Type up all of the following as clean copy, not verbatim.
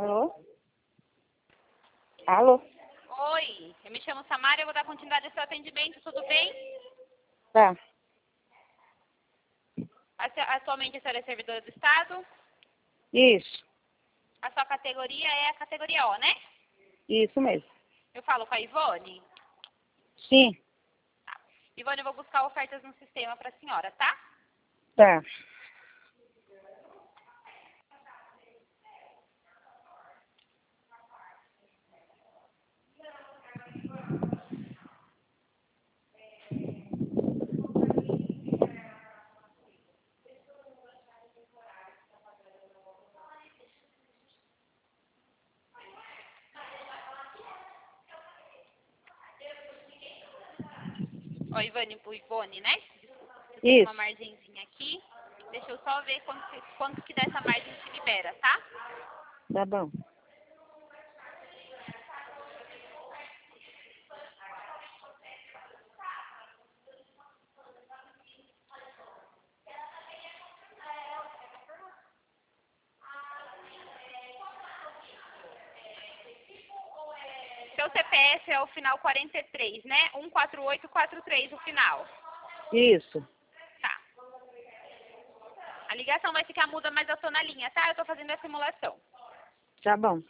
Alô? Alô? Oi, eu me chamo Samara, eu vou dar continuidade ao seu atendimento, tudo bem? Tá. Atualmente a senhora é servidora do Estado? Isso. A sua categoria é a categoria O, né? Isso mesmo. Eu falo com a Ivone? Sim. Tá. Ivone, eu vou buscar ofertas no sistema para a senhora, tá? Tá. Ó, Ivone, né? Desculpa, eu tenho Isso. uma margenzinha aqui. Deixa eu só ver quanto que dessa margem te libera, tá? Tá bom. Seu CPF é o final 43, né? 14843 o final. Isso. Tá. A ligação vai ficar muda, mas eu tô na linha, tá? Eu tô fazendo a simulação. Tá bom.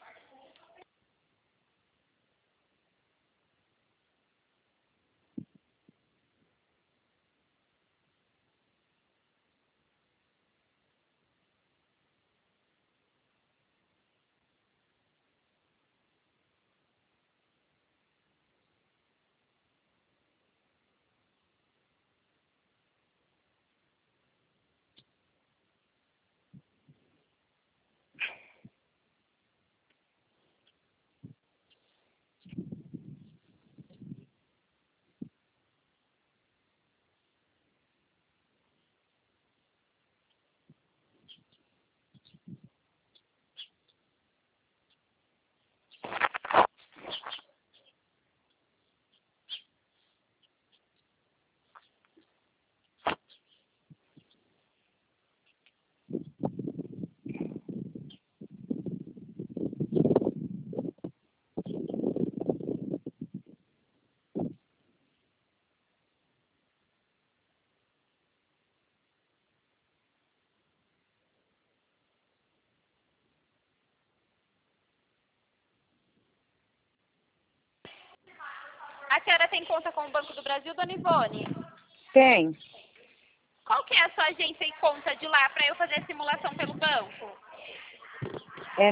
A senhora tem conta com o Banco do Brasil, dona Ivone? Tem. Qual que é a sua agência e conta de lá para eu fazer a simulação pelo banco? É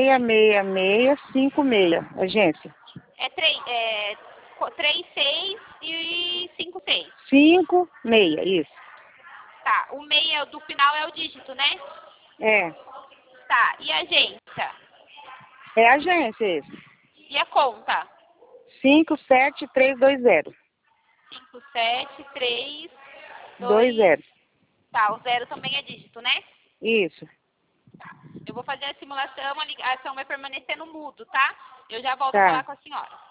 66656, agência. É 36 e 56. 56, isso. Tá, o meia do final é o dígito, né? É. Tá, e a agência? É agência esse. E a conta? 57320. 5732. 20. Tá, o zero também é dígito, né? Isso. Eu vou fazer a simulação, a ligação vai permanecer no mudo, tá? Eu já volto a Tá. falar com a senhora.